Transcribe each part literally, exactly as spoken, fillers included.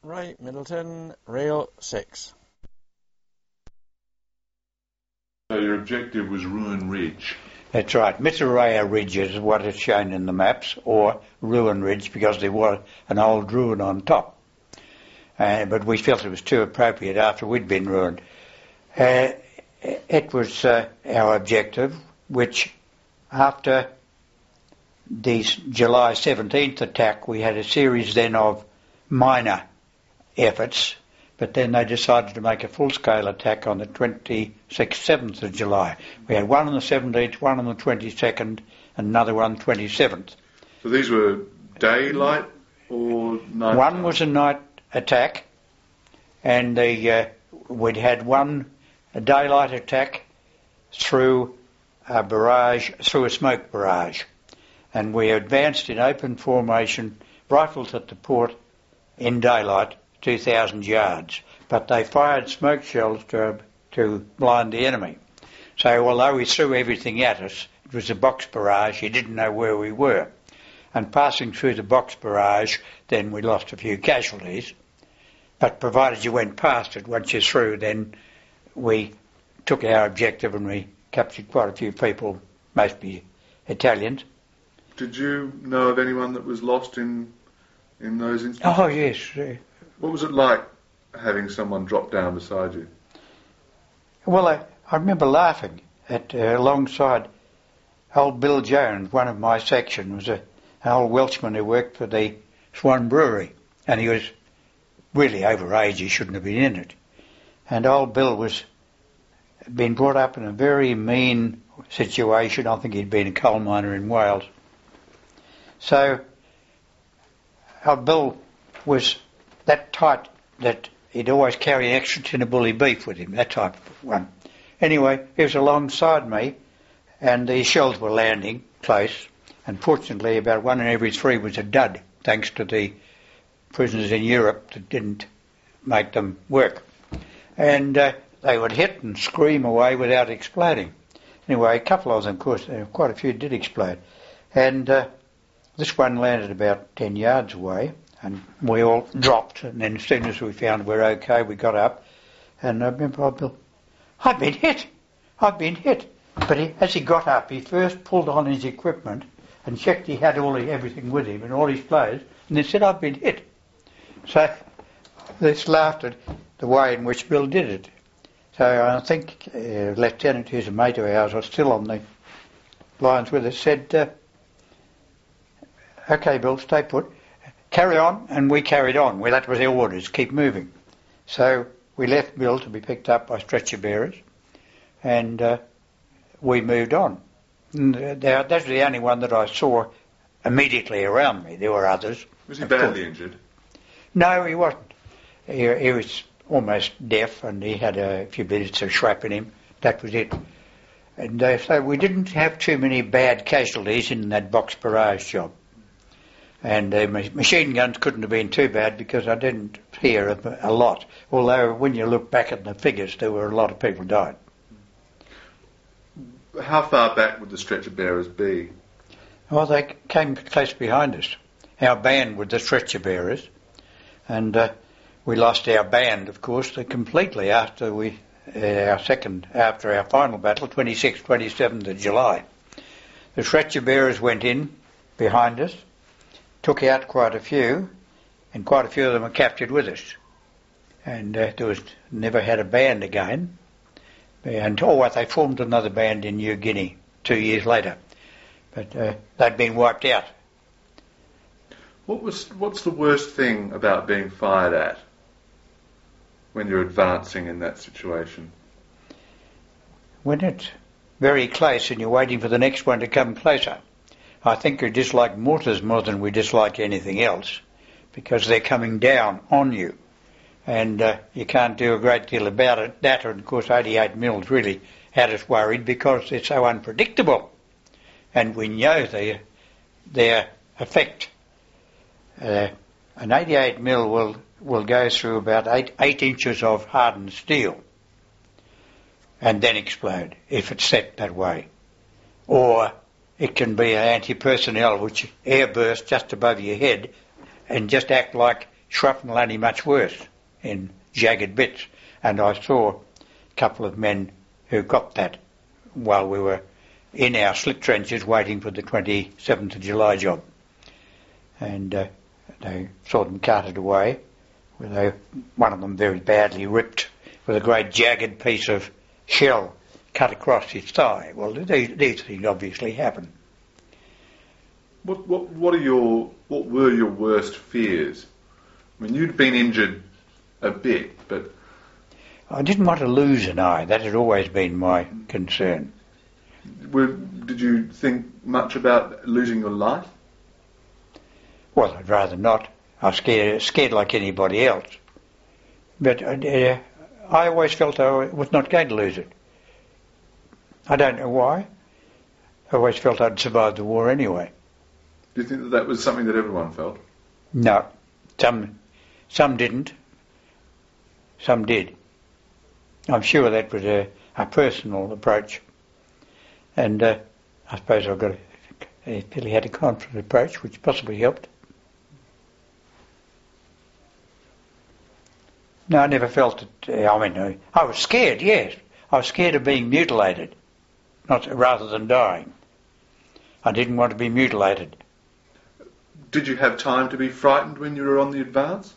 Ray Middleton, Rail six. So your objective was Ruin Ridge? That's right. Mitsaraya Ridge is what is shown in the maps, or Ruin Ridge, because there was an old ruin on top. Uh, but we felt it was too appropriate after we'd been ruined. Uh, it was uh, our objective, which after the July seventeenth attack, we had a series then of minor efforts, but then they decided to make a full-scale attack on the twenty-sixth, seventh of July. We had one on the seventeenth, one on the twenty-second, and another one on the twenty-seventh. So these were daylight or night? One was a night attack, and the, uh, we'd had one a daylight attack through a barrage, through a smoke barrage. And we advanced in open formation, rifles at the port in daylight, two thousand yards. But they fired smoke shells to, to blind the enemy. So although he threw everything at us, it was a box barrage, he didn't know where we were. And passing through the box barrage, then we lost a few casualties. But provided you went past it, once you're through, then we took our objective and we captured quite a few people, mostly Italians. Did you know of anyone that was lost in in those instances? Oh, yes. Uh, what was it like having someone drop down beside you? Well, I, I remember laughing at uh, alongside old Bill Jones, one of my section, was a, an old Welshman who worked for the Swan Brewery, and he was really over age, he shouldn't have been in it. And old Bill was been brought up in a very mean situation. I think he'd been a coal miner in Wales. So old Bill was that tight that he'd always carry an extra tin of bully beef with him, that type of one. Anyway, he was alongside me, and the shells were landing close, and fortunately about one in every three was a dud, thanks to the prisoners in Europe that didn't make them work. And uh, they would hit and scream away without exploding. Anyway, a couple of them, of course, uh, quite a few did explode. And uh, this one landed about ten yards away, and we all dropped, and then as soon as we found we were okay, we got up, and I remember old Bill, I've been hit, I've been hit. But he, as he got up, he first pulled on his equipment and checked he had all the, everything with him and all his clothes, and then said, I've been hit. So they laughed at the way in which Bill did it. So I think uh, Lieutenant, who's a mate of ours, was still on the lines with us, said, uh, OK, Bill, stay put. Carry on, and we carried on. Well, that was our orders, keep moving. So we left Bill to be picked up by stretcher bearers, and uh, we moved on. And, uh, that was the only one that I saw immediately around me. There were others. Was he badly injured? No, he wasn't. He, he was almost deaf, and he had a few bits of shrap in him. That was it. And uh, so we didn't have too many bad casualties in that box barrage job. And uh, machine guns couldn't have been too bad because I didn't hear a, a lot. Although when you look back at the figures, there were a lot of people died. How far back would the stretcher bearers be? Well, they came close behind us. Our band were the stretcher bearers, and uh, we lost our band, of course, completely after we uh, our second, after our final battle, twenty-sixth, twenty-seventh of July. The stretcher bearers went in behind us, took out quite a few, and quite a few of them were captured with us. And uh, there was never had a band again. And oh, they formed another band in New Guinea two years later, but uh, they'd been wiped out. What was what's the worst thing about being fired at when you're advancing in that situation? When it's very close and you're waiting for the next one to come closer. I think we dislike mortars more than we dislike anything else, because they're coming down on you, and uh, you can't do a great deal about it. That, and of course, eighty-eight mils really had us worried because they're so unpredictable, and we know their their effect. Uh, an eighty-eight mil will will go through about eight eight inches of hardened steel, and then explode if it's set that way, or it can be an anti-personnel which airbursts just above your head and just act like shrapnel only much worse, in jagged bits. And I saw a couple of men who got that while we were in our slit trenches waiting for the twenty-seventh of July job. And uh, they saw them carted away, with a, one of them very badly ripped with a great jagged piece of shell cut across his thigh. Well, these, these things obviously happen. What what what are your what were your worst fears? I mean, you'd been injured a bit, but I didn't want to lose an eye. That had always been my concern. were, did you think much about losing your life? Well, I'd rather not. I was scared, scared like anybody else. But uh, I always felt I was not going to lose it. I don't know why. I always felt I'd survived the war anyway. Do you think that that was something that everyone felt? No. Some, some didn't. Some did. I'm sure that was a, a personal approach. And uh, I suppose I got a, a fairly had a confident approach, which possibly helped. No, I never felt it. Uh, I mean, uh, I was scared, yes. I was scared of being mutilated, not rather than dying. I didn't want to be mutilated. Did you have time to be frightened when you were on the advance?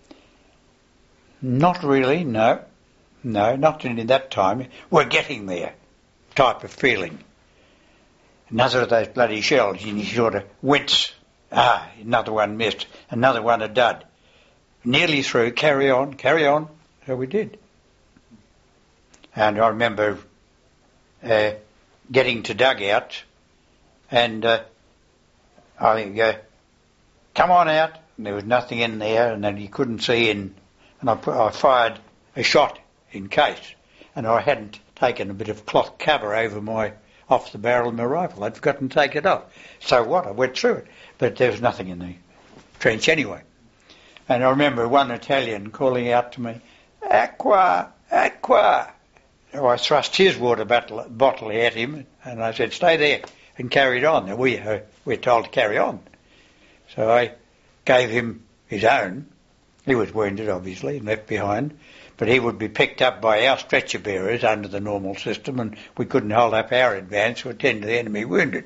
Not really, no. No, not in that time. We're getting there type of feeling. Another of those bloody shells, and you sort of wince. Ah, another one missed. Another one a dud. Nearly through, carry on, carry on. So we did. And I remember uh, getting to dugout, and uh, I uh, come on out, and there was nothing in there, and then you couldn't see in, and I, put, I fired a shot in case, and I hadn't taken a bit of cloth cover over my, off the barrel of my rifle. I'd forgotten to take it off. So what? I went through it, but there was nothing in the trench anyway. And I remember one Italian calling out to me, "Aqua, aqua." So I thrust his water bottle, bottle at him, and I said, "Stay there," and carried on. And we uh, we're told to carry on. So I gave him his own. He was wounded, obviously, and left behind, but he would be picked up by our stretcher bearers under the normal system, and we couldn't hold up our advance to attend to the enemy wounded.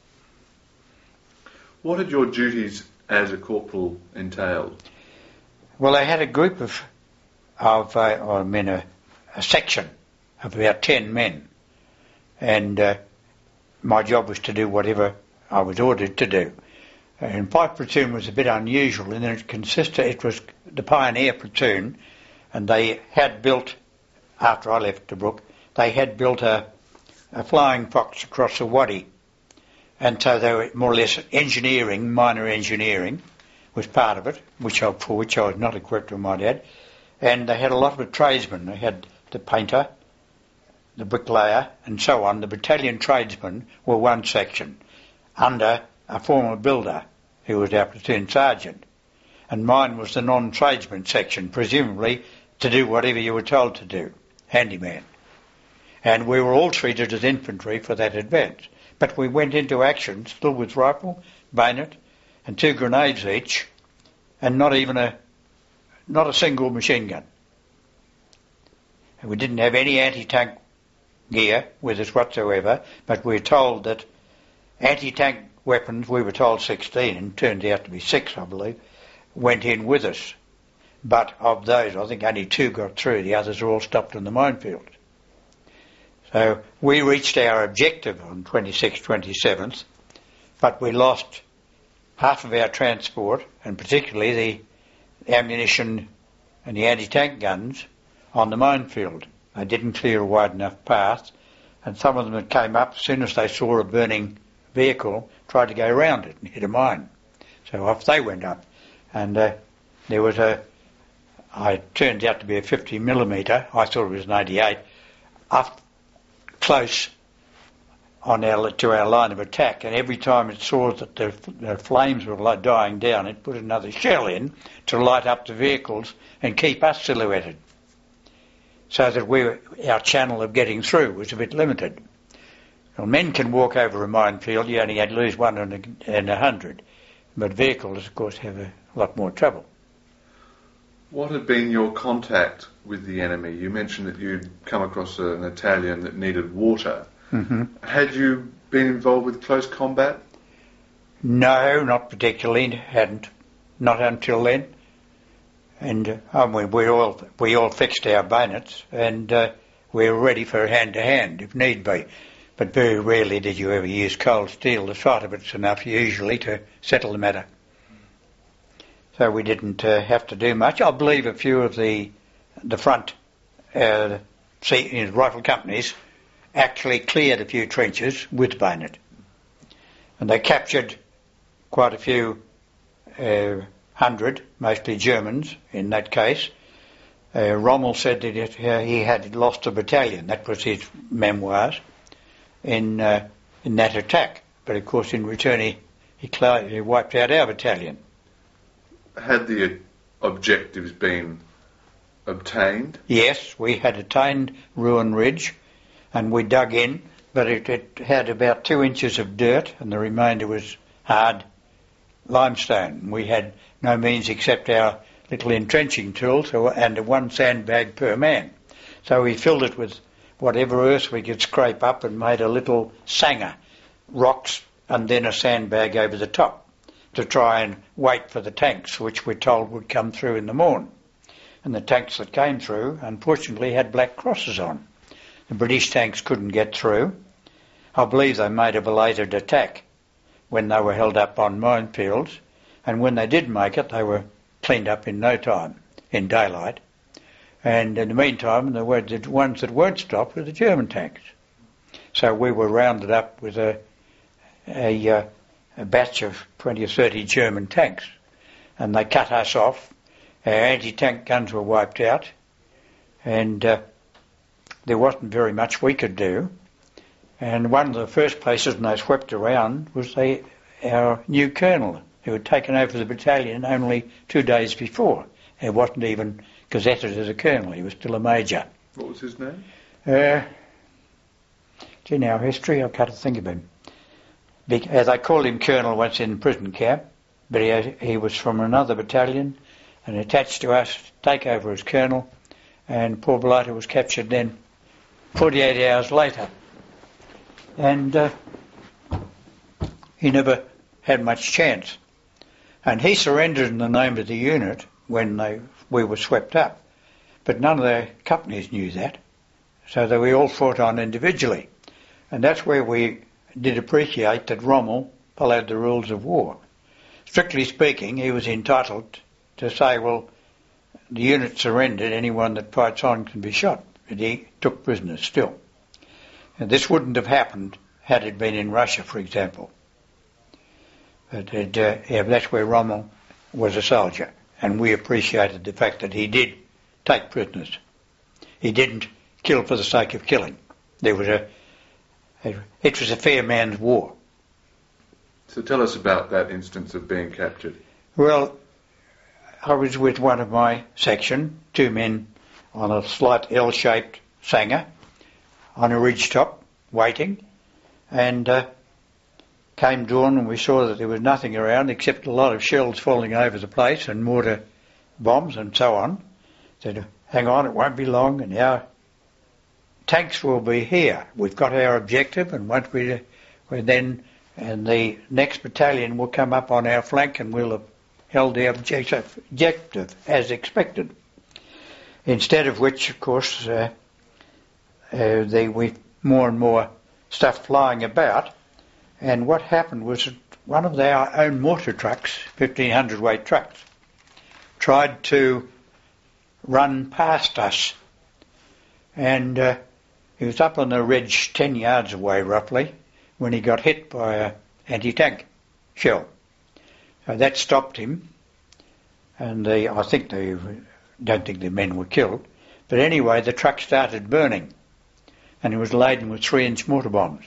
What had your duties as a corporal entailed? Well, I had a group of, of uh, I mean, a, a section of about ten men, and uh, my job was to do whatever I was ordered to do. And Fife Platoon was a bit unusual in that it consisted, it was the pioneer platoon, and they had built, after I left Tobruk, they had built a, a flying fox across the Wadi. And so they were more or less engineering, minor engineering was part of it, which I, for which I was not equipped, I might add. And they had a lot of tradesmen. They had the painter, the bricklayer, and so on. The battalion tradesmen were one section, under a former builder who was our platoon sergeant. And mine was the non-tradesman section, presumably to do whatever you were told to do, handyman. And we were all treated as infantry for that advance. But we went into action still with rifle, bayonet, and two grenades each, and not even a, not a single machine gun. And we didn't have any anti-tank gear with us whatsoever, but we were told that anti-tank weapons, we were told sixteen, and turned out to be six, I believe, went in with us. But of those, I think only two got through. The others are all stopped in the minefield. So we reached our objective on twenty-sixth, twenty-seventh, but we lost half of our transport, and particularly the ammunition and the anti-tank guns, on the minefield. They didn't clear a wide enough path, and some of them that came up, as soon as they saw a burning vehicle, tried to go around it and hit a mine. So off they went up. And uh, there was a, it turned out to be a fifty millimetre, I thought it was an eighty-eight, up close on our, to our line of attack, and every time it saw that the, the flames were like dying down, it put another shell in to light up the vehicles and keep us silhouetted, so that we were, our channel of getting through was a bit limited. Well, men can walk over a minefield, you only had to lose one in a, in a hundred, but vehicles, of course, have a lot more trouble. What had been your contact with the enemy? You mentioned that you'd come across a, an Italian that needed water. Mm-hmm. Had you been involved with close combat? No, not particularly. Hadn't. Not until then. And uh, I mean, we all we all fixed our bayonets, and uh, we were ready for hand to hand if need be. But very rarely did you ever use cold steel. The sight of it's enough usually to settle the matter. So we didn't uh, have to do much. I believe a few of the the front uh, see, rifle companies actually cleared a few trenches with bayonet, and they captured quite a few uh, hundred, mostly Germans in that case. Uh, Rommel said that it, uh, he had lost a battalion. That was his memoirs in uh, in that attack. But of course, in return, he he, cl- he wiped out our battalion. Had the objectives been obtained? Yes, we had attained Ruin Ridge, and we dug in, but it, it had about two inches of dirt, and the remainder was hard limestone. We had no means except our little entrenching tools and one sandbag per man. So we filled it with whatever earth we could scrape up and made a little sanger, rocks, and then a sandbag over the top, to try and wait for the tanks, which we're told would come through in the morn. And the tanks that came through, unfortunately, had black crosses on. The British tanks couldn't get through. I believe they made a belated attack when they were held up on minefields, and when they did make it, they were cleaned up in no time, in daylight. And in the meantime, the ones that weren't stopped were the German tanks. So we were rounded up with a, a uh, a batch of twenty or thirty German tanks, and they cut us off. Our anti-tank guns were wiped out, and uh, there wasn't very much we could do. And one of the first places when they swept around was they, our new colonel, who had taken over the battalion only two days before. He wasn't even gazetted as a colonel, he was still a major. What was his name? Uh, it's in our history, I can't think of him. As I called him colonel once in prison camp, but he, he was from another battalion and attached to us to take over as colonel, and poor Belota was captured then forty-eight hours later. And uh, he never had much chance. And he surrendered in the name of the unit when they, we were swept up. But none of the companies knew that, so that we all fought on individually. And that's where we did appreciate that Rommel followed the rules of war. Strictly speaking, he was entitled to say, well, the unit surrendered, anyone that fights on can be shot. But he took prisoners still. And this wouldn't have happened had it been in Russia, for example. But it, uh, yeah, that's where Rommel was a soldier, and we appreciated the fact that he did take prisoners. He didn't kill for the sake of killing. There was a It was a fair man's war. So tell us about that instance of being captured. Well, I was with one of my section, two men on a slight L-shaped sanger on a ridge top, waiting, and uh, came dawn and we saw that there was nothing around except a lot of shells falling over the place and mortar bombs and so on. Said, hang on, it won't be long, and our tanks will be here. We've got our objective, and once we, we then, and the next battalion will come up on our flank, and we'll have held the objective, objective as expected. Instead of which, of course, uh, uh, they, we more and more stuff flying about, and what happened was that one of our own mortar trucks, fifteen hundred weight trucks, tried to run past us, and uh, he was up on the ridge ten yards away roughly when he got hit by an anti-tank shell. So that stopped him, and the, I think they don't think the men were killed, but anyway the truck started burning, and it was laden with three-inch mortar bombs.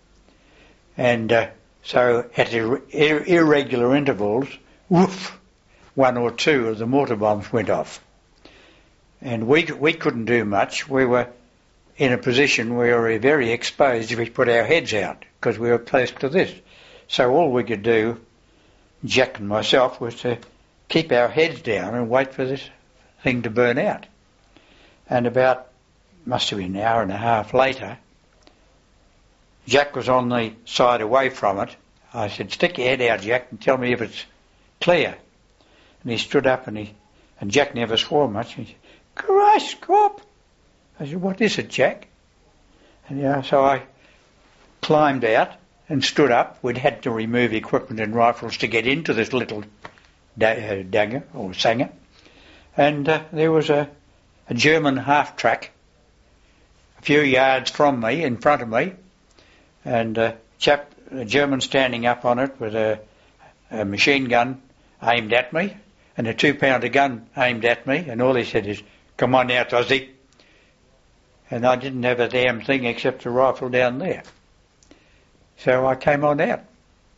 And uh, so at ir- ir- irregular intervals, woof, one or two of the mortar bombs went off. And we we couldn't do much. We were in a position where we were very exposed if we put our heads out, because we were close to this. So all we could do, Jack and myself, was to keep our heads down and wait for this thing to burn out. And about, must have been an hour and a half later, Jack was on the side away from it. I said, stick your head out, Jack, and tell me if it's clear. And he stood up and he, and Jack never swore much. He said, Christ, Corp. I said, what is it, Jack? And yeah, so I climbed out and stood up. We'd had to remove equipment and rifles to get into this little da- uh, dagger or sanger. And uh, there was a, a German half-track a few yards from me, in front of me, and a chap, a German standing up on it with a, a machine gun aimed at me and a two-pounder gun aimed at me, and all he said is, come on out, Aussie. And I didn't have a damn thing except a rifle down there. So I came on out.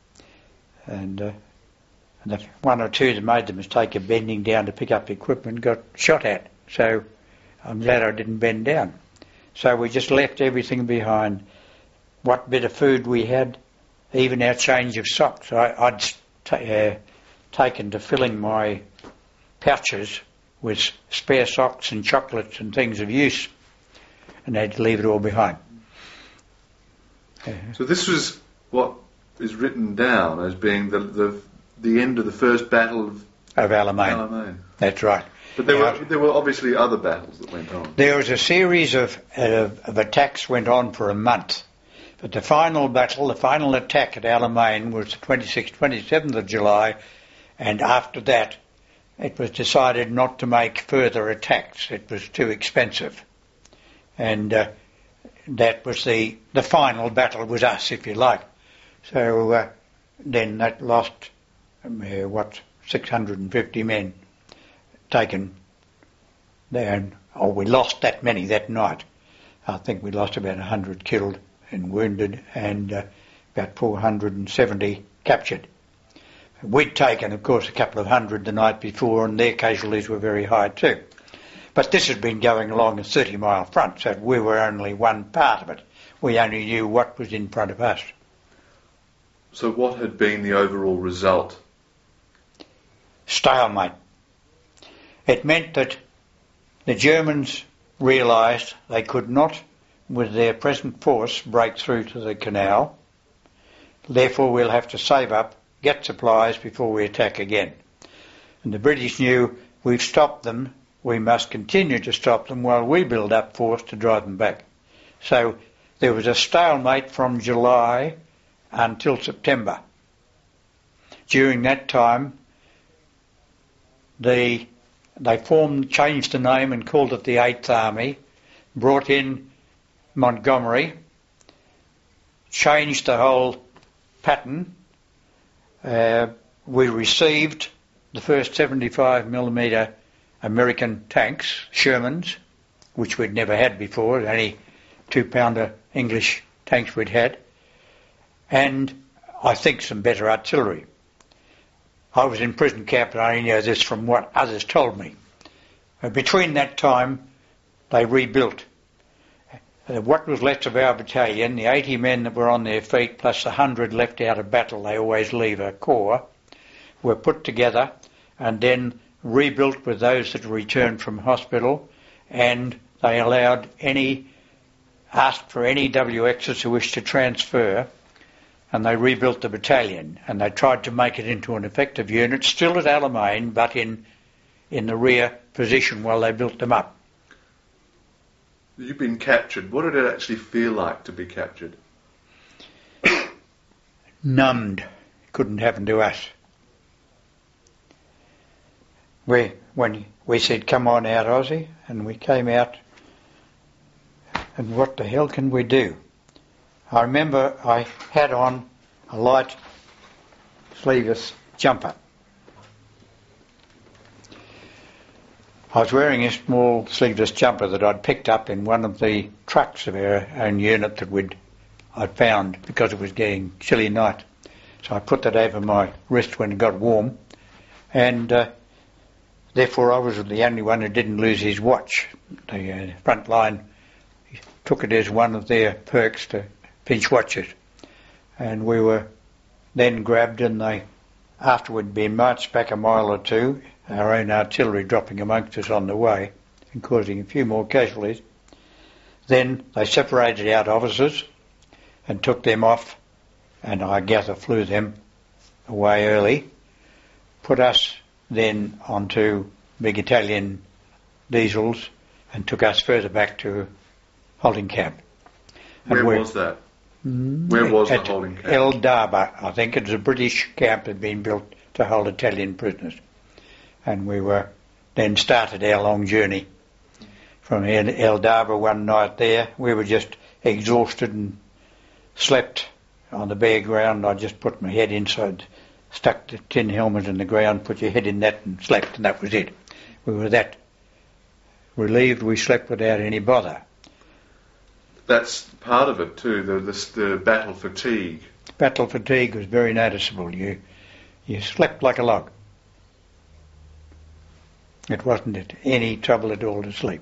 And, uh, and the one or two that made the mistake of bending down to pick up equipment got shot at. So I'm glad I didn't bend down. So we just left everything behind. What bit of food we had, even our change of socks. I, I'd ta- uh, taken to filling my pouches with spare socks and chocolates and things of use, and they had to leave it all behind. Uh, So this was what is written down as being the the, the end of the first battle of of Alamein. Alamein. That's right. But there Now, were there were obviously other battles that went on. There was a series of, uh, of attacks went on for a month. But the final battle, the final attack at Alamein was the twenty-sixth, twenty-seventh of July, and after that it was decided not to make further attacks. It was too expensive. And uh, that was the, the final battle was us, if you like. So uh, then that lost, um, uh, what, six hundred fifty men taken there. And, oh, we lost that many that night. I think we lost about one hundred killed and wounded, and uh, about four hundred seventy captured. We'd taken, of course, a couple of hundred the night before, and their casualties were very high too. But this had been going along a thirty mile front, so we were only one part of it. We only knew what was in front of us. So what had been the overall result? Stalemate. It meant that the Germans realised they could not, with their present force, break through to the canal. Therefore we'll have to save up, get supplies before we attack again. And the British knew, we've stopped them, we must continue to stop them while we build up force to drive them back. So there was a stalemate from July until September. During that time, the, they formed, changed the name and called it the Eighth Army, brought in Montgomery, changed the whole pattern. Uh, we received the first seventy-five millimetre American tanks, Shermans, which we'd never had before, only two-pounder English tanks we'd had, and I think some better artillery. I was in prison camp and I only know this from what others told me. Uh, between that time, they rebuilt. Uh, what was left of our battalion, the eighty men that were on their feet, plus the one hundred left out of battle, they always leave a corps, were put together and then rebuilt with those that returned from hospital, and they allowed any, asked for any W Xs who wished to transfer, and they rebuilt the battalion, and they tried to make it into an effective unit, still at Alamein, but in, in the rear position while they built them up. You've been captured. What did it actually feel like to be captured? Numbed. Couldn't happen to us. We, when we said, come on out, Aussie, and we came out, and what the hell can we do? I remember I had on a light sleeveless jumper. I was wearing a small sleeveless jumper that I'd picked up in one of the trucks of our own unit that we'd, I'd found because it was getting chilly night. So I put that over my wrist when it got warm, and uh, therefore I was the only one who didn't lose his watch. The uh, front line took it as one of their perks to pinch watches. And we were then grabbed, and they, after we'd been marched back a mile or two, our own artillery dropping amongst us on the way and causing a few more casualties. Then they separated out officers and took them off, and I gather flew them away early, put us then onto big Italian diesels and took us further back to holding camp. Where was that? Where was the holding camp? El Darba, I think. It was a British camp that had been built to hold Italian prisoners. And we were then started our long journey from El Darba one night there. We were just exhausted and slept on the bare ground. I just put my head inside, stuck the tin helmet in the ground, put your head in that and slept, and that was it. We were that relieved we slept without any bother. That's part of it too, the, the, the battle fatigue. Battle fatigue was very noticeable. You you slept like a log. It wasn't any trouble at all to sleep.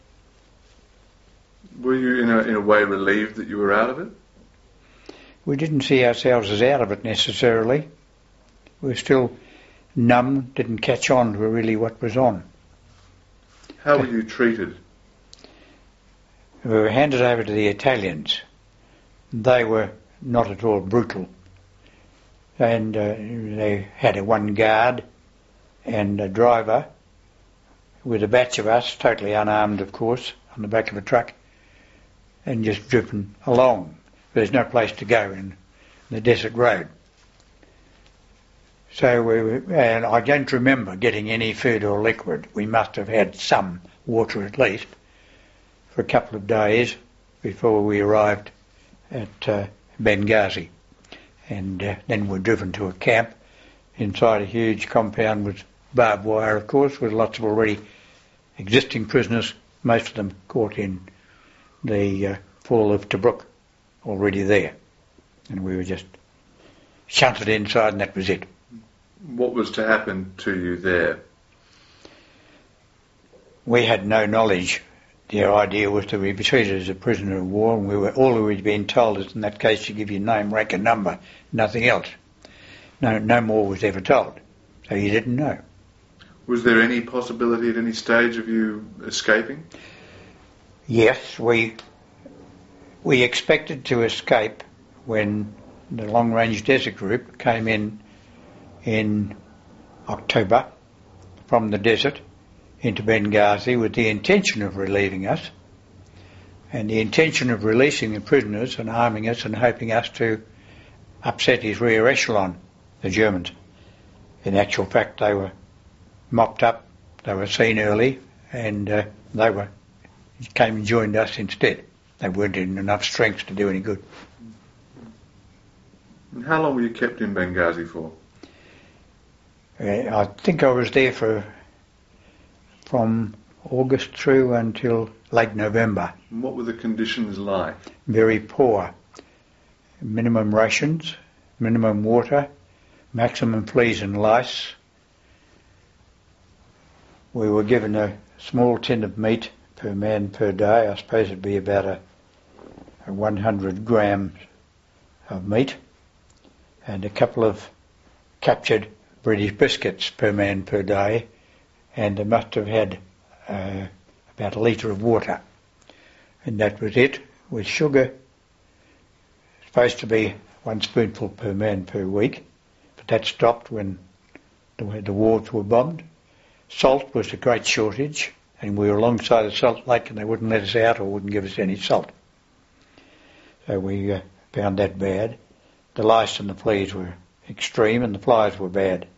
Were you in a, in a way relieved that you were out of it? We didn't see ourselves as out of it necessarily. We were still numb, didn't catch on to really what was on. How were you treated? We were handed over to the Italians. They were not at all brutal. And uh, they had a one guard and a driver with a batch of us, totally unarmed of course, on the back of a truck, and just driven along. There's no place to go in the desert road. So we were, and I don't remember getting any food or liquid. We must have had some water at least for a couple of days before we arrived at uh, Benghazi. And uh, then we're driven to a camp inside a huge compound with barbed wire, of course, with lots of already existing prisoners, most of them caught in the uh, fall of Tobruk, already there. And we were just shunted inside, and that was it. What was to happen to you there? We had no knowledge. The idea was to be treated as a prisoner of war, and we were all we had been told is in that case to give you name, rank and number, nothing else. No, no more was ever told. So you didn't know. Was there any possibility at any stage of you escaping? Yes, we we expected to escape when the Long Range Desert Group came in in October from the desert into Benghazi with the intention of relieving us and the intention of releasing the prisoners and arming us and hoping us to upset his rear echelon, the Germans. In actual fact, they were mopped up, they were seen early, and uh, they were came and joined us instead. They weren't in enough strength to do any good. And how long were you kept in Benghazi for? Uh, I think I was there for from August through until late November. And what were the conditions like? Very poor. Minimum rations, minimum water, maximum fleas and lice. We were given a small tin of meat per man per day. I suppose it'd be about a, a one hundred grams of meat, and a couple of captured British biscuits per man per day, and they must have had uh, about a litre of water. And that was it, with sugar. Supposed to be one spoonful per man per week, but that stopped when the, the wards were bombed. Salt was a great shortage, and we were alongside the salt lake and they wouldn't let us out or wouldn't give us any salt. So we uh, found that bad. The lice and the fleas were extreme and the flies were bad.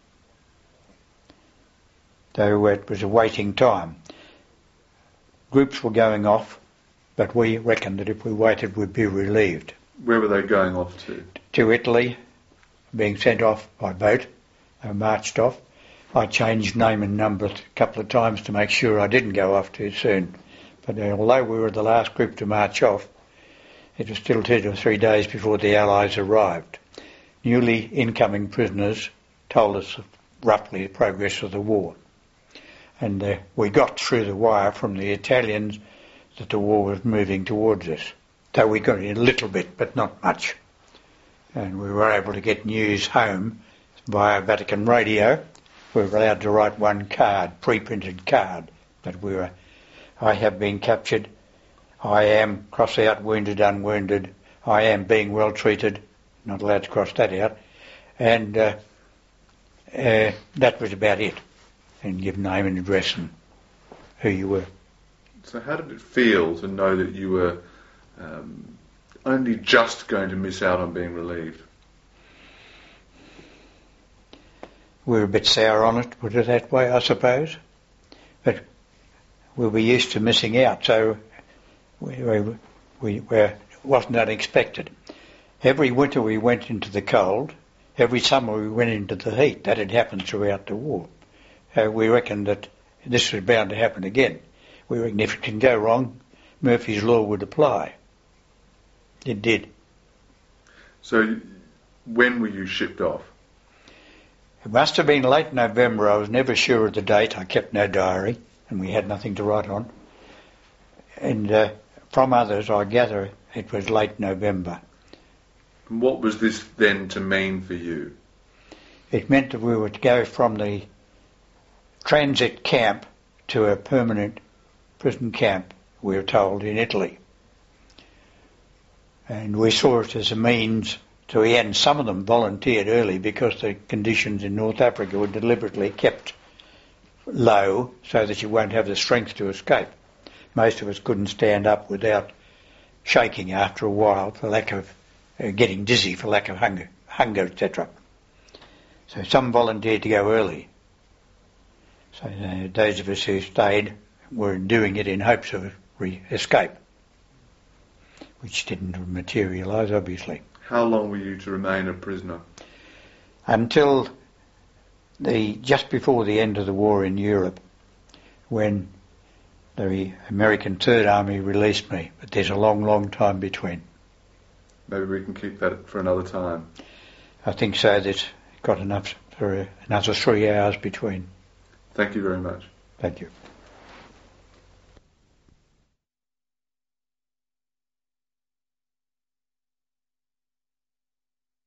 So it was a waiting time. Groups were going off, but we reckoned that if we waited we'd be relieved. Where were they going off to? To Italy, being sent off by boat. They were marched off. I changed name and number a couple of times to make sure I didn't go off too soon. But uh, although we were the last group to march off, it was still two or three days before the Allies arrived. Newly incoming prisoners told us roughly the progress of the war. And uh, we got through the wire from the Italians that the war was moving towards us. So we got it a little bit, but not much. And we were able to get news home via Vatican radio we were allowed to write one card, pre-printed card, that we were, I have been captured, I am, cross out, wounded, unwounded, I am being well treated, not allowed to cross that out, and uh, uh, that was about it, and give name and address and who you were. So how did it feel to know that you were um, only just going to miss out on being relieved? We were a bit sour on it, put it that way, I suppose. But we were used to missing out, so we, we, we were, it wasn't unexpected. Every winter we went into the cold, every summer we went into the heat. That had happened throughout the war. Uh, we reckoned that this was bound to happen again. We reckon if it can go wrong, Murphy's Law would apply. It did. So when were you shipped off? It must have been late November. I was never sure of the date. I kept no diary, and we had nothing to write on. And uh, from others, I gather it was late November. And what was this then to mean for you? It meant that we were to go from the transit camp to a permanent prison camp, we were told, in Italy. And we saw it as a means to end. Some of them volunteered early because the conditions in North Africa were deliberately kept low so that you won't have the strength to escape. Most of us couldn't stand up without shaking after a while for lack of uh, getting dizzy, for lack of hunger, hunger, et cetera. So some volunteered to go early. So uh, those of us who stayed were doing it in hopes of re- escape, which didn't materialise, obviously. How long were you to remain a prisoner? Until the just before the end of the war in Europe, when the American Third Army released me. But there's a long, long time between. Maybe we can keep that for another time. I think so. There's got enough for another three hours between. Thank you very much. Thank you.